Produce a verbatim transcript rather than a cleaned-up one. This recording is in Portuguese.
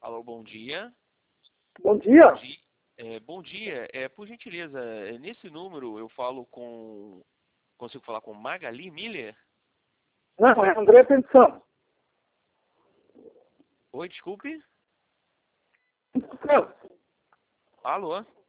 Alô, bom dia. Bom dia. Bom dia. É, bom dia. É, por gentileza, é, nesse número eu falo com... Consigo falar com Magali Miller? Não, é André Pensão. Oi, desculpe. Não, Alô?